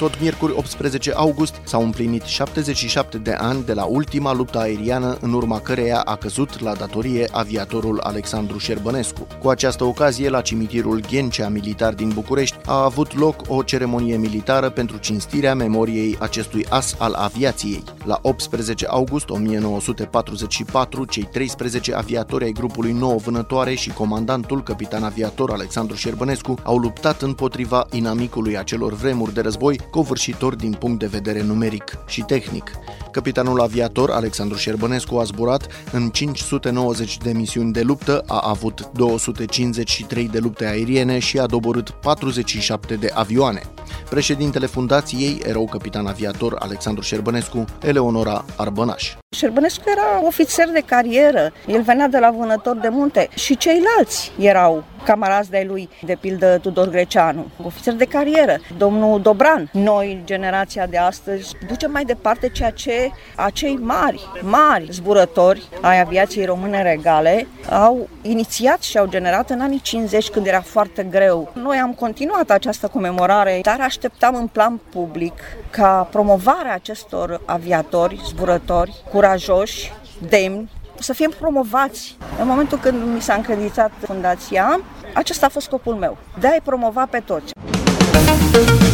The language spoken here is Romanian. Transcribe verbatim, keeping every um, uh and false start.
tot miercuri optsprezece august s-au împlinit șaptezeci și șapte de ani de la ultima luptă aeriană, în urma căreia a căzut la datorie aviatorul Alexandru Șerbănescu. Cu această ocazie, la cimitirul Ghencea Militar din București a avut loc o ceremonie militară pentru cinstirea memoriei acestui as al aviației. La optsprezece august o mie nouă sute patruzeci și patru, cei treisprezece aviatori ai grupului nouă Vânătoare și comandantul, capitan aviator Alexandru Șerbănescu, au luptat împotriva inamicului acelor vremuri de război, covârșitor din punct de vedere numeric și tehnic. Capitanul aviator Alexandru Șerbănescu a zburat în cinci sute nouăzeci de misiuni de luptă, a avut două sute cincizeci și trei de lupte aeriene și a doborât patruzeci și șapte de avioane. Președintele fundației, erou capitan aviator Alexandru Șerbănescu, Eleonora Arbănaș. Șerbănescu era ofițer de carieră, el venea de la vânător de munte și ceilalți erau camarazi de-ai lui, de pildă Tudor Greceanu, ofițer de carieră, domnul Dobran. Noi, generația de astăzi, ducem mai departe ceea ce acei mari, mari zburători ai aviației române regale au inițiat și au generat în anii cincizeci, când era foarte greu. Noi am continuat această comemorare, dar așteptam în plan public ca promovarea acestor aviatori, zburători, curajoși, demni, să fim promovați. În momentul când mi s-a încreditat fundația, acesta a fost scopul meu, de a-i promova pe toți.